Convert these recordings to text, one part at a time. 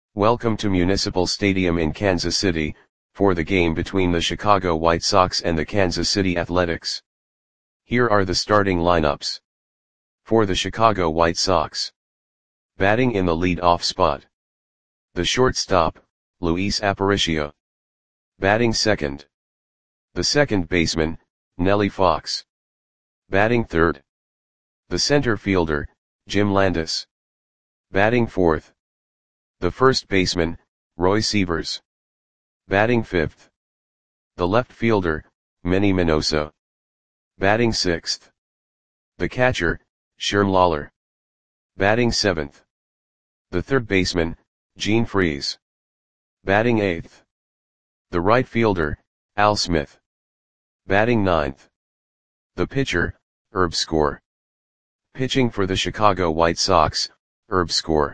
Welcome to Municipal Stadium in Kansas City, for the game between the Chicago White Sox and the Kansas City Athletics. Here are the starting lineups. For the Chicago White Sox. Batting in the lead-off spot. The shortstop, Luis Aparicio. Batting second. The second baseman, Nellie Fox. Batting third. The center fielder, Jim Landis. Batting fourth. The first baseman, Roy Sievers. Batting fifth. The left fielder, Manny Minoso. Batting sixth. The catcher, Sherm Lawler. Batting seventh. The third baseman, Gene Freese. Batting eighth. The right fielder, Al Smith. Batting ninth. The pitcher, Herb Score. Pitching for the Chicago White Sox, Herb Score.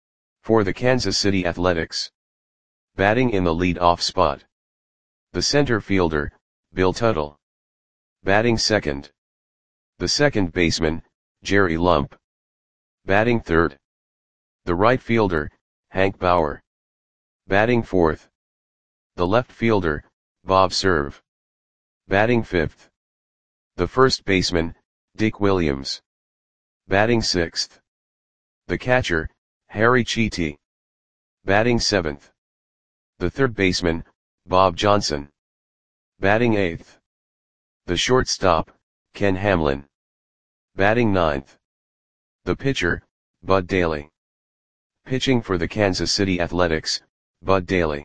For the Kansas City Athletics. Batting in the lead-off spot. The center fielder, Bill Tuttle. Batting second. The second baseman, Jerry Lump. Batting third. The right fielder, Hank Bauer. Batting fourth. The left fielder, Bob Cerv. Batting fifth. The first baseman, Dick Williams. Batting sixth. The catcher, Harry Cheety. Batting seventh. The third baseman, Bob Johnson. Batting eighth. The shortstop, Ken Hamlin. Batting ninth. The pitcher, Bud Daly. Pitching for the Kansas City Athletics, Bud Daly.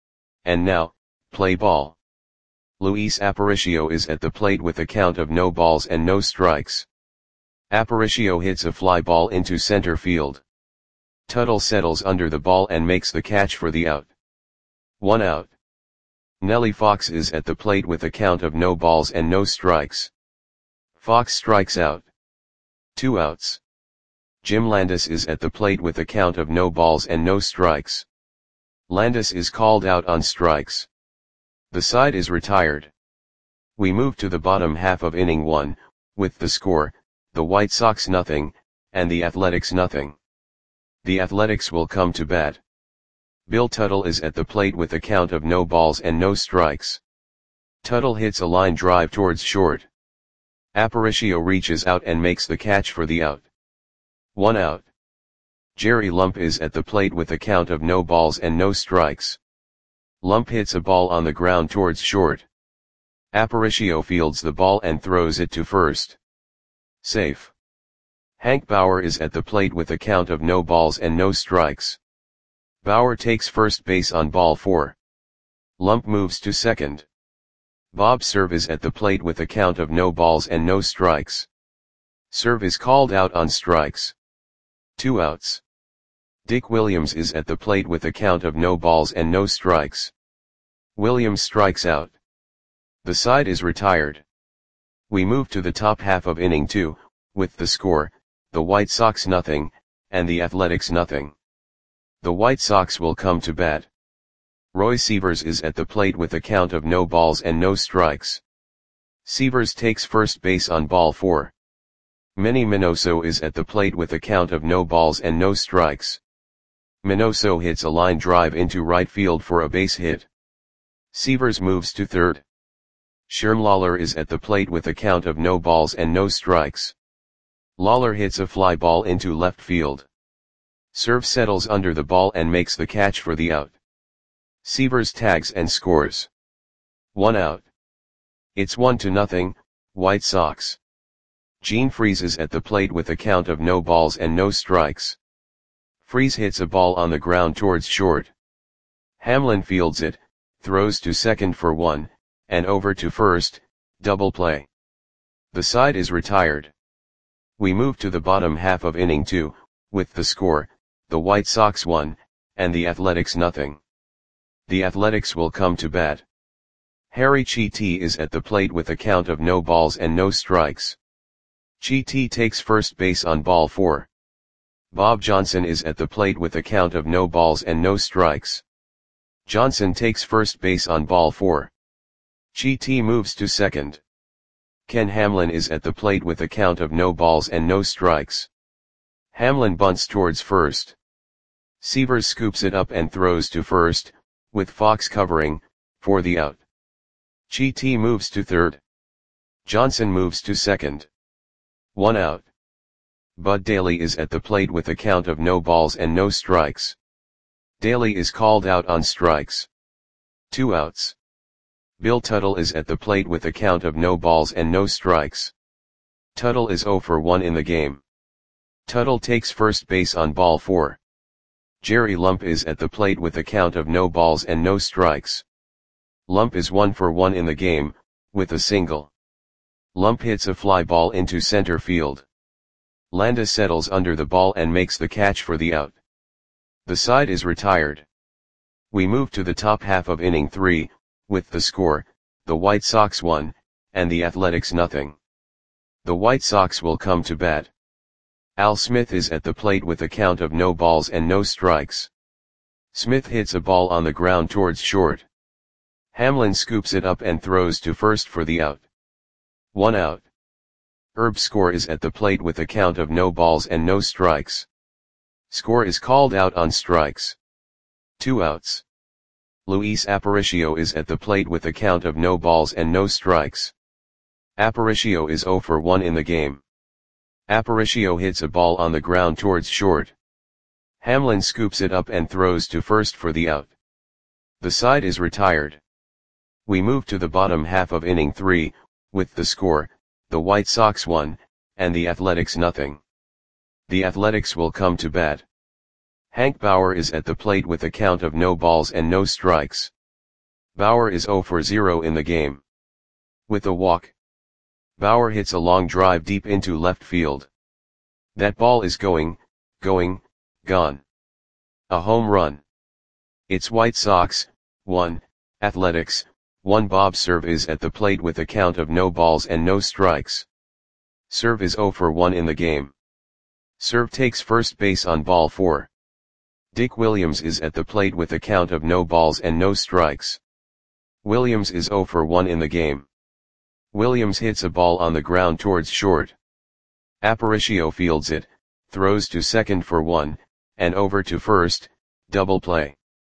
And now, play ball. Luis Aparicio is at the plate with a count of no balls and no strikes. Aparicio hits a fly ball into center field. Tuttle settles under the ball and makes the catch for the out. 1 out. Nellie Fox is at the plate with a count of no balls and no strikes. Fox strikes out. 2 outs. Jim Landis is at the plate with a count of no balls and no strikes. Landis is called out on strikes. The side is retired. We move to the bottom half of inning 1, with the score, the White Sox 0, and the Athletics 0. The Athletics will come to bat. Bill Tuttle is at the plate with a count of no balls and no strikes. Tuttle hits a line drive towards short. Aparicio reaches out and makes the catch for the out. 1 out. Jerry Lump is at the plate with a count of no balls and no strikes. Lump hits a ball on the ground towards short. Aparicio fields the ball and throws it to first. Safe. Hank Bauer is at the plate with a count of no balls and no strikes. Bauer takes first base on ball 4. Lump moves to second. Bob Cerv is at the plate with a count of no balls and no strikes. Cerv is called out on strikes. 2 outs. Dick Williams is at the plate with a count of no balls and no strikes. Williams strikes out. The side is retired. We move to the top half of inning 2, with the score, the White Sox 0, and the Athletics 0. The White Sox will come to bat. Roy Sievers is at the plate with a count of no balls and no strikes. Sievers takes first base on ball 4. Manny Minoso is at the plate with a count of no balls and no strikes. Minoso hits a line drive into right field for a base hit. Sievers moves to third. Sherm Lawler is at the plate with a count of no balls and no strikes. Lawler hits a fly ball into left field. Cerv settles under the ball and makes the catch for the out. Sievers tags and scores. 1 out. It's 1-0, White Sox. Gene Freese is at the plate with a count of no balls and no strikes. Freese hits a ball on the ground towards short. Hamlin fields it, throws to second for 1, and over to first, double play. The side is retired. We move to the bottom half of inning 2, with the score, the White Sox 1, and the Athletics 0. The Athletics will come to bat. Harry Cheety is at the plate with a count of no balls and no strikes. Cheety takes first base on ball 4. Bob Johnson is at the plate with a count of no balls and no strikes. Johnson takes first base on ball 4. Cheety moves to second. Ken Hamlin is at the plate with a count of no balls and no strikes. Hamlin bunts towards first. Sievers scoops it up and throws to first, with Fox covering, for the out. Chi-T moves to third. Johnson moves to second. 1 out. Bud Daly is at the plate with a count of no balls and no strikes. Daly is called out on strikes. 2 outs. Bill Tuttle is at the plate with a count of no balls and no strikes. Tuttle is 0 for 1 in the game. Tuttle takes first base on ball 4. Jerry Lump is at the plate with a count of no balls and no strikes. Lump is 1 for 1 in the game, with a single. Lump hits a fly ball into center field. Landis settles under the ball and makes the catch for the out. The side is retired. We move to the top half of inning 3, with the score, the White Sox 1, and the Athletics nothing. The White Sox will come to bat. Al Smith is at the plate with a count of no balls and no strikes. Smith hits a ball on the ground towards short. Hamlin scoops it up and throws to first for the out. 1 out. Herb Score is at the plate with a count of no balls and no strikes. Score is called out on strikes. 2 outs. Luis Aparicio is at the plate with a count of no balls and no strikes. Aparicio is 0 for 1 in the game. Aparicio hits a ball on the ground towards short. Hamlin scoops it up and throws to first for the out. The side is retired. We move to the bottom half of inning 3, with the score, the White Sox 1, and the Athletics nothing. The Athletics will come to bat. Hank Bauer is at the plate with a count of no balls and no strikes. Bauer is 0 for 0 in the game. With a walk. Bauer hits a long drive deep into left field. That ball is gone. A home run. It's White Sox, 1, Athletics, 1. Bob Cerv is at the plate with a count of no balls and no strikes. Cerv is 0 for 1 in the game. Cerv takes first base on ball 4. Dick Williams is at the plate with a count of no balls and no strikes. Williams is 0 for 1 in the game. Williams hits a ball on the ground towards short. Aparicio fields it, throws to second for 1, and over to first, double play.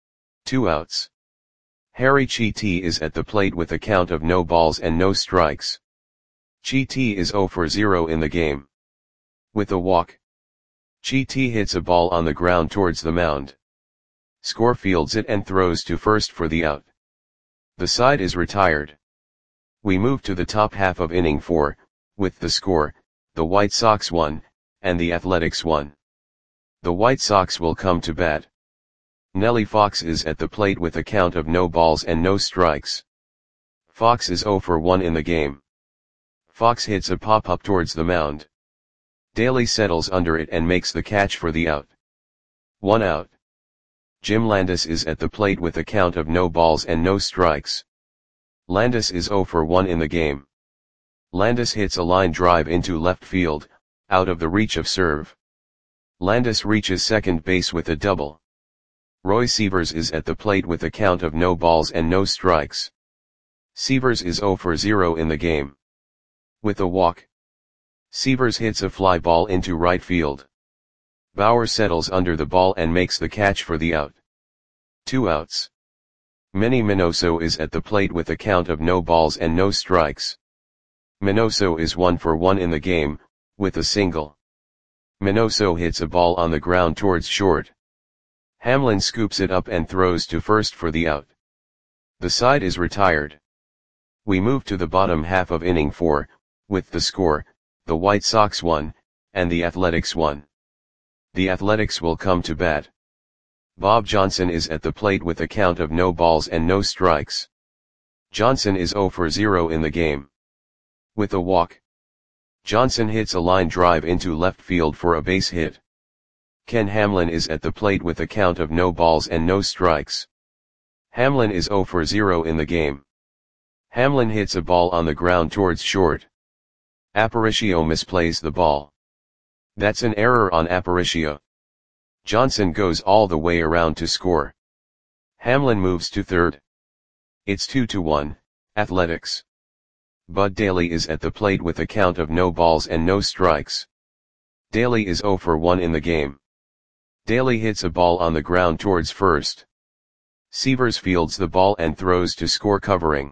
2 outs. Harry Chi-T is at the plate with a count of no balls and no strikes. Chi-T is 0 for 0 in the game. With a walk. Chi-T hits a ball on the ground towards the mound. Score fields it and throws to first for the out. The side is retired. We move to the top half of inning 4, with the score, the White Sox 1, and the Athletics 1. The White Sox will come to bat. Nellie Fox is at the plate with a count of no balls and no strikes. Fox is 0 for 1 in the game. Fox hits a pop-up towards the mound. Daly settles under it and makes the catch for the out. 1 out. Jim Landis is at the plate with a count of no balls and no strikes. Landis is 0 for 1 in the game. Landis hits a line drive into left field, out of the reach of Cerv. Landis reaches second base with a double. Roy Sievers is at the plate with a count of no balls and no strikes. Sievers is 0 for 0 in the game. With a walk. Sievers hits a fly ball into right field. Bauer settles under the ball and makes the catch for the out. 2 outs. Manny Minoso is at the plate with a count of no balls and no strikes. Minoso is 1 for 1 in the game, with a single. Minoso hits a ball on the ground towards short. Hamlin scoops it up and throws to first for the out. The side is retired. We move to the bottom half of inning 4, with the score, the White Sox 1, and the Athletics 1. The Athletics will come to bat. Bob Johnson is at the plate with a count of no balls and no strikes. Johnson is 0 for 0 in the game. With a walk. Johnson hits a line drive into left field for a base hit. Ken Hamlin is at the plate with a count of no balls and no strikes. Hamlin is 0 for 0 in the game. Hamlin hits a ball on the ground towards short. Aparicio misplays the ball. That's an error on Aparicio. Johnson goes all the way around to score. Hamlin moves to third. It's 2-1, Athletics. Bud Daly is at the plate with a count of no balls and no strikes. Daly is 0 for 1 in the game. Daly hits a ball on the ground towards first. Sievers fields the ball and throws to score covering.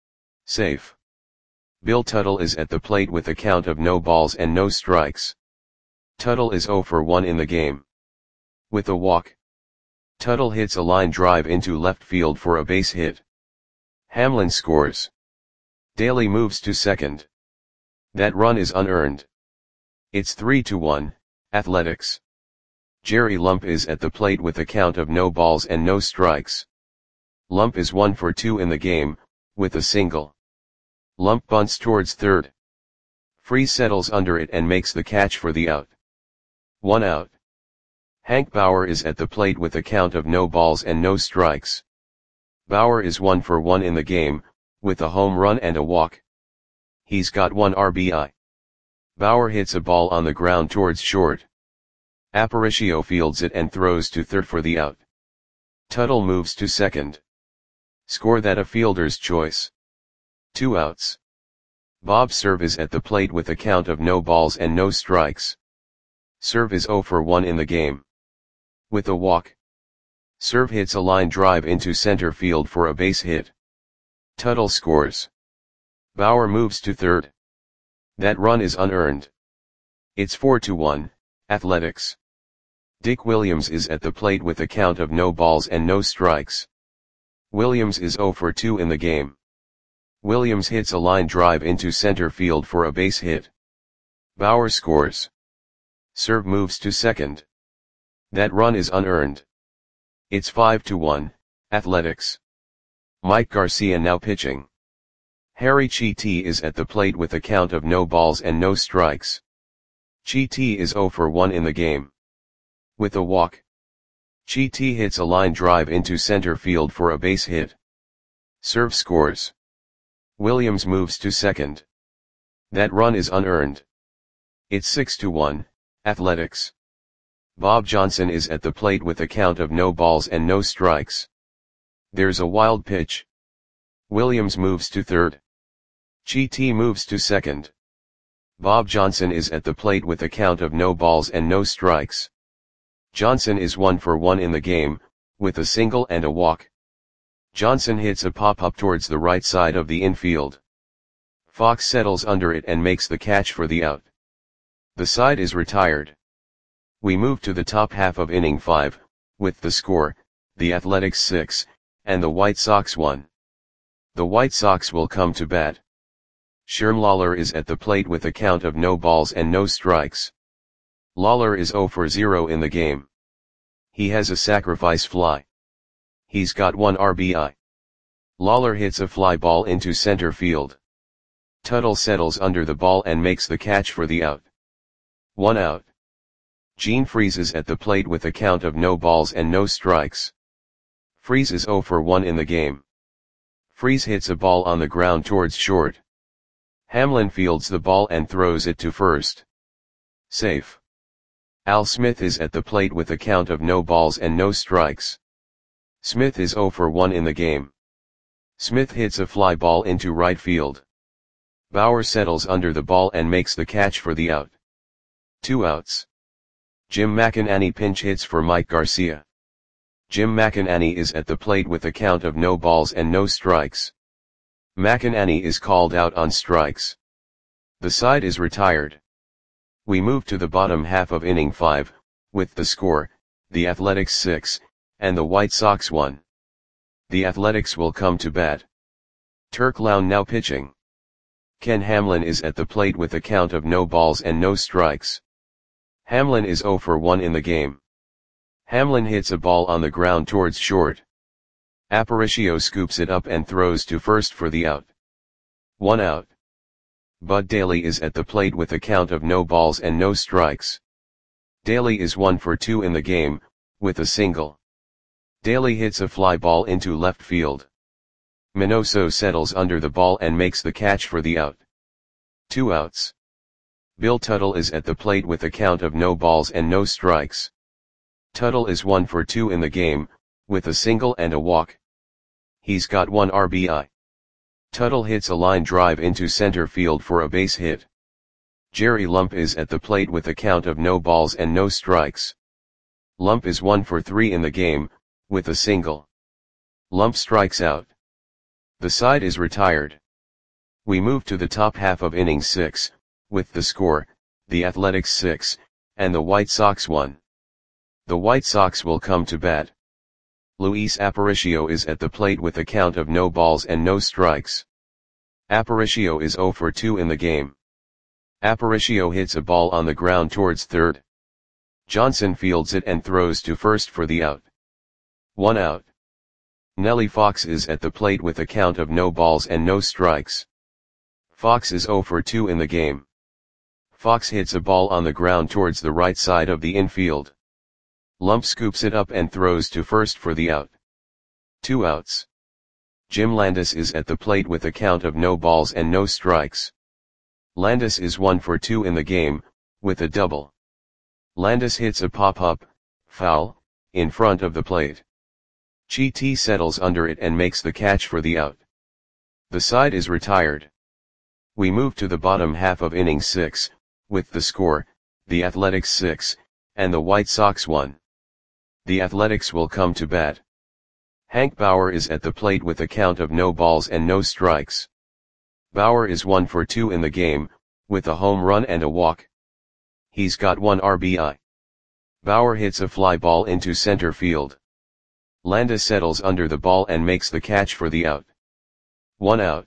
Safe. Bill Tuttle is at the plate with a count of no balls and no strikes. Tuttle is 0 for 1 in the game. With a walk. Tuttle hits a line drive into left field for a base hit. Hamlin scores. Daly moves to second. That run is unearned. It's 3-1, Athletics. Jerry Lump is at the plate with a count of no balls and no strikes. Lump is 1 for 2 in the game, with a single. Lump bunts towards third. Freese settles under it and makes the catch for the out. 1 out. Hank Bauer is at the plate with a count of no balls and no strikes. Bauer is 1 for 1 in the game, with a home run and a walk. He's got 1 RBI. Bauer hits a ball on the ground towards short. Aparicio fields it and throws to third for the out. Tuttle moves to second. Score that a fielder's choice. 2 outs. Bob Cerv is at the plate with a count of no balls and no strikes. Cerv is 0 for 1 in the game. With a walk. Cerv hits a line drive into center field for a base hit. Tuttle scores. Bauer moves to third. That run is unearned. It's 4-1, Athletics. Dick Williams is at the plate with a count of no balls and no strikes. Williams is 0 for 2 in the game. Williams hits a line drive into center field for a base hit. Bauer scores. Cerv moves to second. That run is unearned. It's 5-1, Athletics. Mike Garcia now pitching. Harry Chiti is at the plate with a count of no balls and no strikes. Chiti is 0 for 1 in the game. With a walk. Chiti hits a line drive into center field for a base hit. Cerv scores. Williams moves to second. That run is unearned. It's 6-1, Athletics. Bob Johnson is at the plate with a count of no balls and no strikes. There's a wild pitch. Williams moves to third. Chiti moves to second. Bob Johnson is at the plate with a count of no balls and no strikes. Johnson is 1 for 1 in the game, with a single and a walk. Johnson hits a pop-up towards the right side of the infield. Fox settles under it and makes the catch for the out. The side is retired. We move to the top half of inning 5, with the score, the Athletics 6, and the White Sox 1. The White Sox will come to bat. Sherm Lawler is at the plate with a count of no balls and no strikes. Lawler is 0 for 0 in the game. He has a sacrifice fly. He's got 1 RBI. Lawler hits a fly ball into center field. Tuttle settles under the ball and makes the catch for the out. 1 out. Gene Freese is at the plate with a count of no balls and no strikes. Freese is 0 for 1 in the game. Freese hits a ball on the ground towards short. Hamlin fields the ball and throws it to first. Safe. Al Smith is at the plate with a count of no balls and no strikes. Smith is 0 for 1 in the game. Smith hits a fly ball into right field. Bauer settles under the ball and makes the catch for the out. 2 outs. Jim McInerney pinch hits for Mike Garcia. Jim McInerney is at the plate with a count of no balls and no strikes. McInerney is called out on strikes. The side is retired. We move to the bottom half of inning 5, with the score, the Athletics 6, and the White Sox 1. The Athletics will come to bat. Turk Lown now pitching. Ken Hamlin is at the plate with a count of no balls and no strikes. Hamlin is 0 for 1 in the game. Hamlin hits a ball on the ground towards short. Aparicio scoops it up and throws to first for the out. 1 out. Bud Daly is at the plate with a count of no balls and no strikes. Daly is 1 for 2 in the game, with a single. Daly hits a fly ball into left field. Minoso settles under the ball and makes the catch for the out. 2 outs. Bill Tuttle is at the plate with a count of no balls and no strikes. Tuttle is 1 for 2 in the game, with a single and a walk. He's got 1 RBI. Tuttle hits a line drive into center field for a base hit. Jerry Lump is at the plate with a count of no balls and no strikes. Lump is 1 for 3 in the game, with a single. Lump strikes out. The side is retired. We move to the top half of inning 6, with the score, the Athletics 6, and the White Sox 1. The White Sox will come to bat. Luis Aparicio is at the plate with a count of no balls and no strikes. Aparicio is 0 for 2 in the game. Aparicio hits a ball on the ground towards third. Johnson fields it and throws to first for the out. 1 out. Nellie Fox is at the plate with a count of no balls and no strikes. Fox is 0 for 2 in the game. Fox hits a ball on the ground towards the right side of the infield. Lump scoops it up and throws to first for the out. 2 outs. Jim Landis is at the plate with a count of no balls and no strikes. Landis is 1 for 2 in the game, with a double. Landis hits a pop-up, foul, in front of the plate. Chi settles under it and makes the catch for the out. The side is retired. We move to the bottom half of inning 6, with the score, the Athletics 6, and the White Sox 1. The Athletics will come to bat. Hank Bauer is at the plate with a count of no balls and no strikes. Bauer is 1 for 2 in the game, with a home run and a walk. He's got 1 RBI. Bauer hits a fly ball into center field. Landis settles under the ball and makes the catch for the out. 1 out.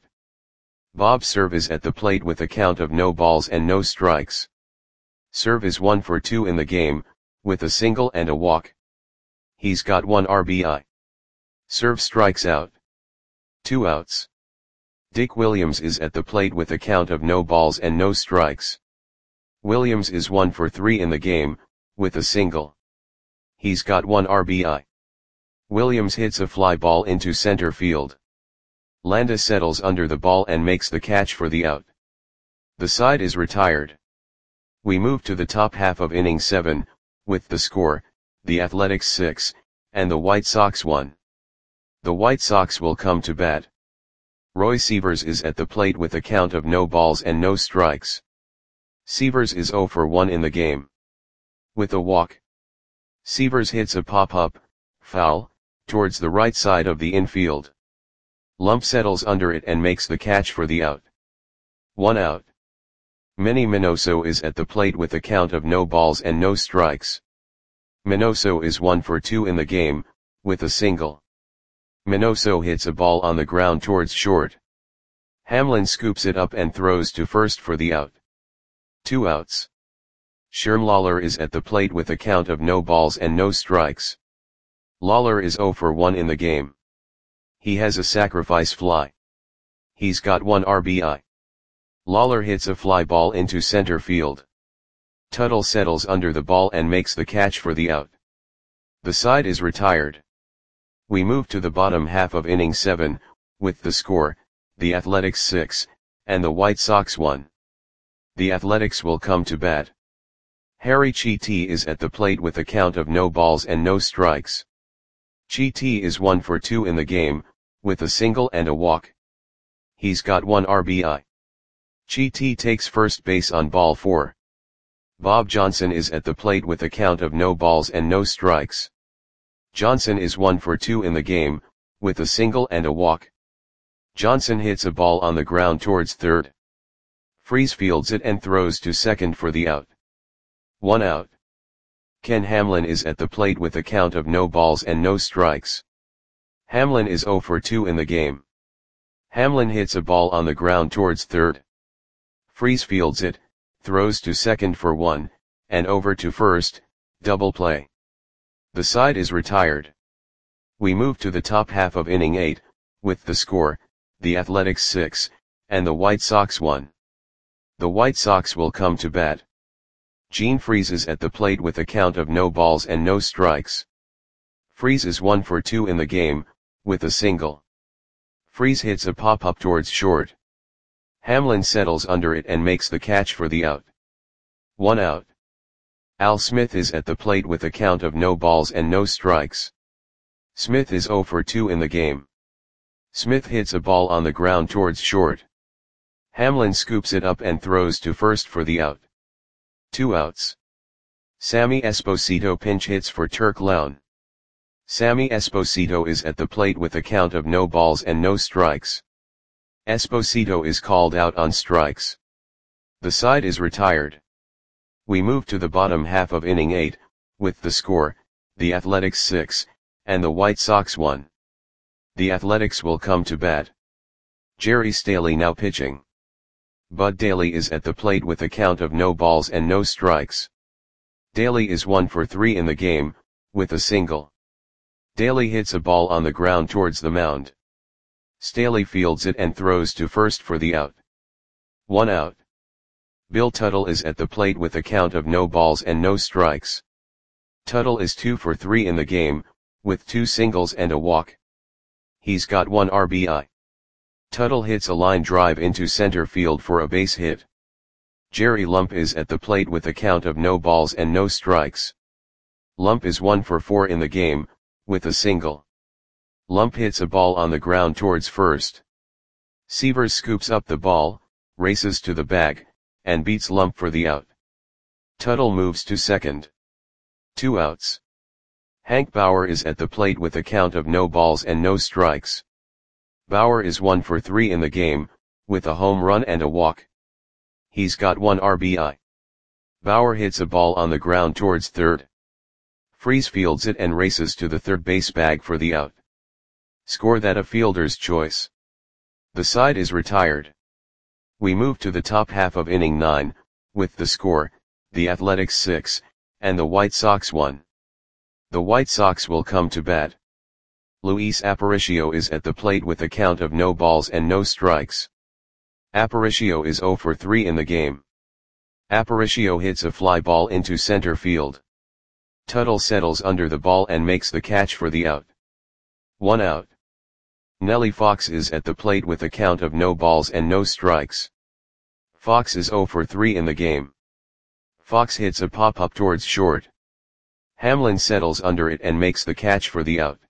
Bob Cerv is at the plate with a count of no balls and no strikes. Cerv is 1 for 2 in the game, with a single and a walk. He's got 1 RBI. Cerv strikes out. 2 outs. Dick Williams is at the plate with a count of no balls and no strikes. Williams is 1 for 3 in the game, with a single. He's got 1 RBI. Williams hits a fly ball into center field. Landis settles under the ball and makes the catch for the out. The side is retired. We move to the top half of inning 7, with the score, the Athletics 6, and the White Sox 1. The White Sox will come to bat. Roy Sievers is at the plate with a count of no balls and no strikes. Sievers is 0 for 1 in the game. With a walk. Sievers hits a pop-up, foul, towards the right side of the infield. Lump settles under it and makes the catch for the out. 1 out. Manny Minoso is at the plate with a count of no balls and no strikes. Minoso is 1 for 2 in the game, with a single. Minoso hits a ball on the ground towards short. Hamlin scoops it up and throws to first for the out. 2 outs. Sherm Lawler is at the plate with a count of no balls and no strikes. Lawler is 0 for 1 in the game. He has a sacrifice fly. He's got 1 RBI. Lawler hits a fly ball into center field. Tuttle settles under the ball and makes the catch for the out. The side is retired. We move to the bottom half of inning 7, with the score, the Athletics 6, and the White Sox 1. The Athletics will come to bat. Harry Chiti is at the plate with a count of no balls and no strikes. Chiti is 1 for 2 in the game, with a single and a walk. He's got 1 RBI. Chiti takes first base on ball 4. Bob Johnson is at the plate with a count of no balls and no strikes. Johnson is 1 for 2 in the game, with a single and a walk. Johnson hits a ball on the ground towards third. Freese fields it and throws to second for the out. 1 out. Ken Hamlin is at the plate with a count of no balls and no strikes. Hamlin is 0 for 2 in the game. Hamlin hits a ball on the ground towards third. Freese fields it, throws to second for 1, and over to first, double play. The side is retired. We move to the top half of inning 8, with the score, the Athletics 6, and the White Sox 1. The White Sox will come to bat. Gene Freese is at the plate with a count of no balls and no strikes. Freese is 1 for 2 in the game, with a single. Freese hits a pop-up towards short. Hamlin settles under it and makes the catch for the out. 1 out. Al Smith is at the plate with a count of no balls and no strikes. Smith is 0 for 2 in the game. Smith hits a ball on the ground towards short. Hamlin scoops it up and throws to first for the out. 2 outs. Sammy Esposito pinch hits for Turk Lown. Sammy Esposito is at the plate with a count of no balls and no strikes. Esposito is called out on strikes. The side is retired. We move to the bottom half of inning 8, with the score, the Athletics 6, and the White Sox 1. The Athletics will come to bat. Jerry Staley now pitching. Bud Daly is at the plate with a count of no balls and no strikes. Daly is 1 for 3 in the game, with a single. Daly hits a ball on the ground towards the mound. Staley fields it and throws to first for the out. 1 out. Bill Tuttle is at the plate with a count of no balls and no strikes. Tuttle is 2 for 3 in the game, with 2 singles and a walk. He's got 1 RBI. Tuttle hits a line drive into center field for a base hit. Jerry Lump is at the plate with a count of no balls and no strikes. Lump is 1 for 4 in the game, with a single. Lump hits a ball on the ground towards first. Severs scoops up the ball, races to the bag, and beats Lump for the out. Tuttle moves to second. 2 outs. Hank Bauer is at the plate with a count of no balls and no strikes. Bauer is 1 for 3 in the game, with a home run and a walk. He's got 1 RBI. Bauer hits a ball on the ground towards third. Freese fields it and races to the third base bag for the out. Score that a fielder's choice. The side is retired. We move to the top half of inning 9, with the score, the Athletics 6, and the White Sox 1. The White Sox will come to bat. Luis Aparicio is at the plate with a count of no balls and no strikes. Aparicio is 0 for 3 in the game. Aparicio hits a fly ball into center field. Tuttle settles under the ball and makes the catch for the out. 1 out. Nellie Fox is at the plate with a count of no balls and no strikes. Fox is 0 for 3 in the game. Fox hits a pop-up towards short. Hamlin settles under it and makes the catch for the out.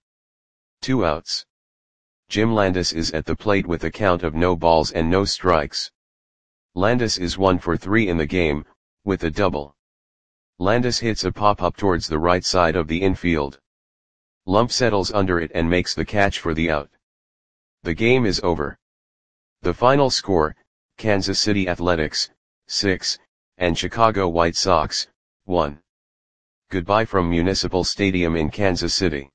2 outs. Jim Landis is at the plate with a count of no balls and no strikes. Landis is 1 for 3 in the game, with a double. Landis hits a pop-up towards the right side of the infield. Lump settles under it and makes the catch for the out. The game is over. The final score, Kansas City Athletics, 6, and Chicago White Sox, 1. Goodbye from Municipal Stadium in Kansas City.